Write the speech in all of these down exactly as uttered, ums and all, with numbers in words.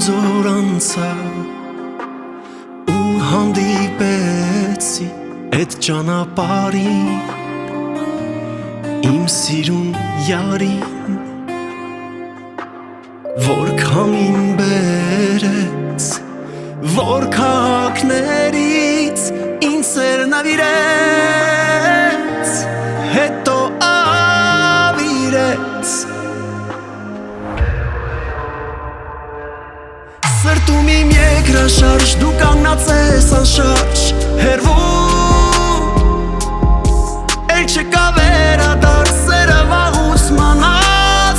ձոր անցա ու հանդիպեցի էդ ճանապարհին իմ սիրուն յարին, որ քամին բերեց, որ քաղաքներից ինձ սերնավիրեց, հետո ավիրեց։ Սրտում իմ երկրաշարժ, դու կանգնած ես անշարժ, հեռվում, էլ չկա վերադարձ, սերը վաղուց մանած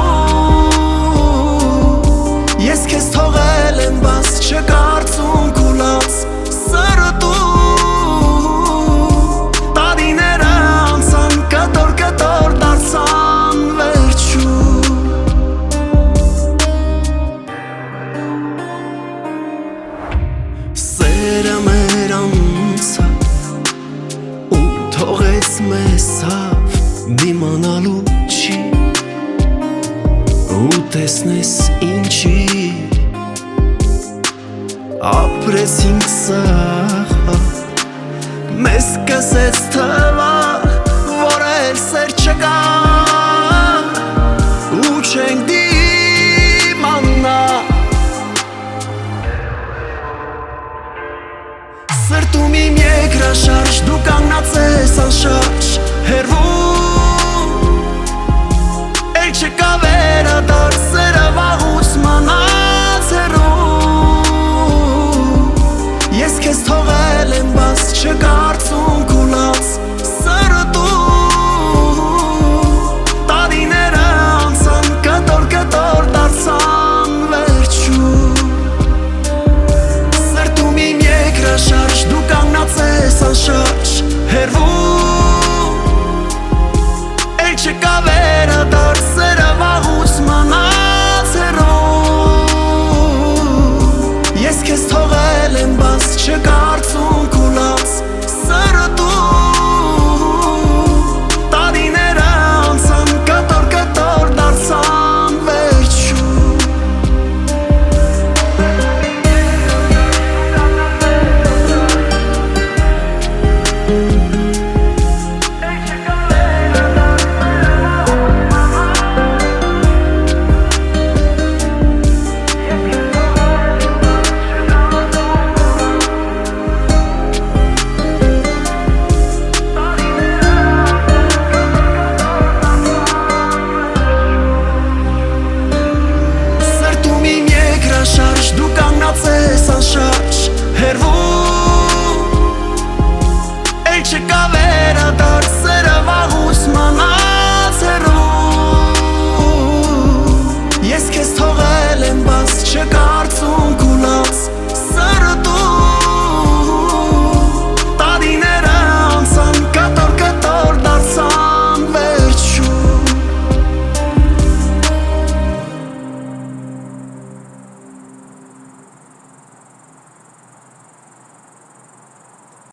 հեռու։ Ես քեզ թողել եմ, բաց չկարծում կուլած սրտում, տարիները անցան, կտոր կտոր դարձան վերջում։ Սերը մեր անցավ ու թողեց մեզ ցավ, դիմանալու չի ու տեսնես ինչի ապրեցինք սաղ, մեզ կսեց թվա, որ էլ սեր չկա ու չենք դիմանա։ Սրտում իմ երկրաշարժ, դու կանգնած ես անշարժ, հեռվում, էլ չկա վերադարձ,